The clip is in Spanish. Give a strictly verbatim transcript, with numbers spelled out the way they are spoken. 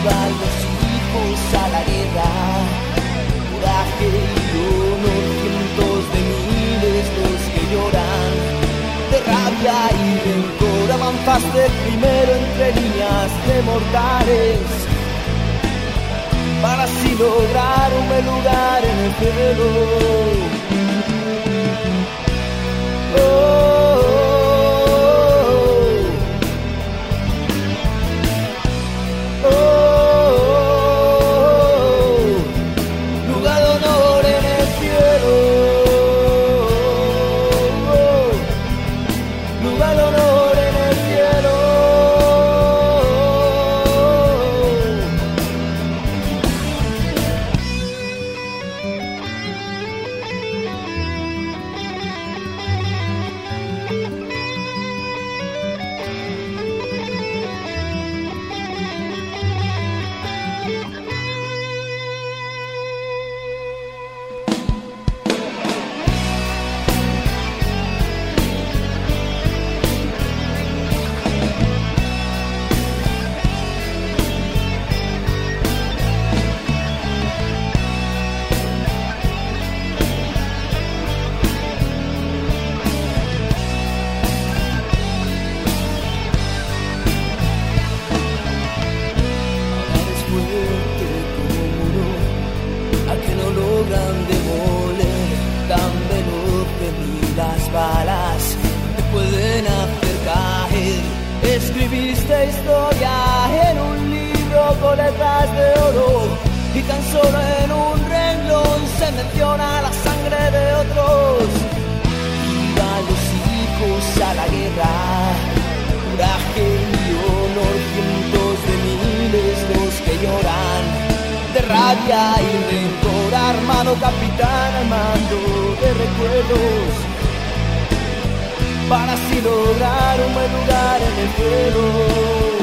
Iban los hijos a la guerra, coraje y honor, cientos de miles los que lloran. De rabia y rencor avanzaste primero entre líneas de mortales, para así lograr un buen lugar en el cielo. Oh, oh, oh, oh, lugar de honor en el cielo. Oh, lugar de honor en el cielo. Escribiste historia en un libro con letras de oro, y tan solo en un renglón se menciona la sangre de otros. Iban los hijos a la guerra, coraje y honor, cientos de miles los que lloran. De rabia y rencor, armado capitán al mando de recuerdos, para así lograr un buen lugar en el cielo.